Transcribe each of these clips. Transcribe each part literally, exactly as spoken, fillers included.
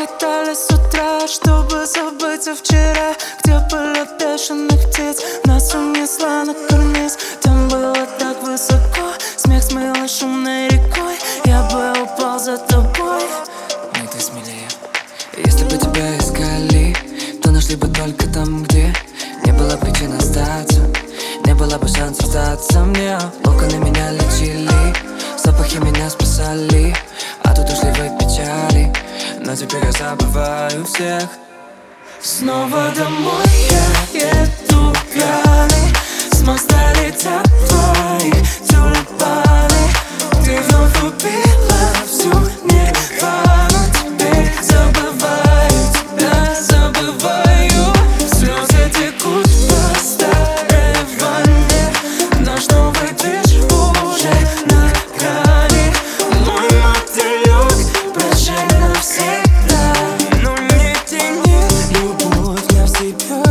летали с утра, чтобы забыться вчера, где полет бешеных птиц нас унесла на карниз. Там было так высоко, смех смыло шумной рекой. Я бы упал за тобой, но ты смелее. Если бы тебя искали, то нашли бы только там, где не было причин остаться, не было бы шансов сдаться мне. Локоны меня лечили, запахи меня спасали, а тут ушли в печали. Но теперь я забываю всех. Снова домой я еду пьяный, с моста летят твои тюльпаны. Ты вновь убила всю нирвану. Теперь забываю тебя, забываю. Слезы текут по старой ванне. Наш новый движ уже на грани. Мой мотылёк, прощай навсегда. Ну не тяни любовь на себя.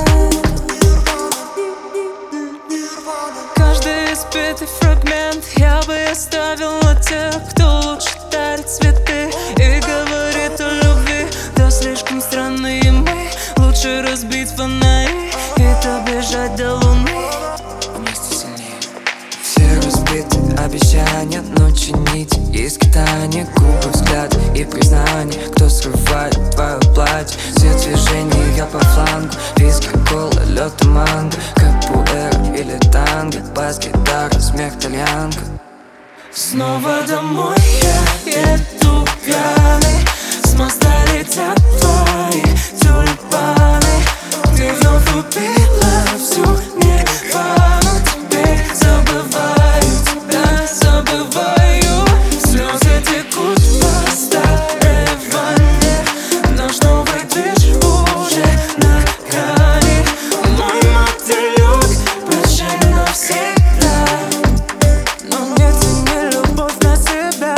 Каждый избитый фрагмент я бы оставил на тех, кто лучше дарит цветы и говорит о любви. Да слишком странные мы, лучше разбить фонари и добежать до луны. Вместе сильнее. Все разбиты обещания, но чинить и скитания, губы, взгляд и признание. Кто срывает твое платье, все движения по флангу. Виски, кола, лед и манго, капуэра или танго, бас-гитара, смех, тальянка. Снова домой я еду пьяный, с моста летят твои тюльпаны. Ты вновь убила всю нирвану. Теперь забываю тебя, забываю. Слезы текут по старой ванне. Наш новый движ уже на грани. Мой мотылёк, прощай навсегда. Но не тяни любовь на себя.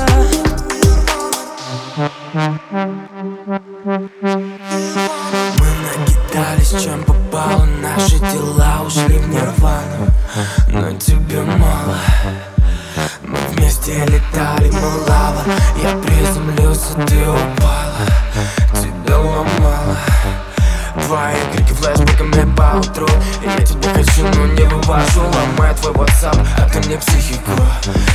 Мы накидались, чем попало, наши дела ушли в нирвану. Но тебе мало. Мы вместе летали, мы лава. Я приземлился, ты упала. Тебя ломала. Твои крики флешбэками по утру. И я тебя хочу, но не вывожу. Ломай твой WhatsApp, а ты мне психику.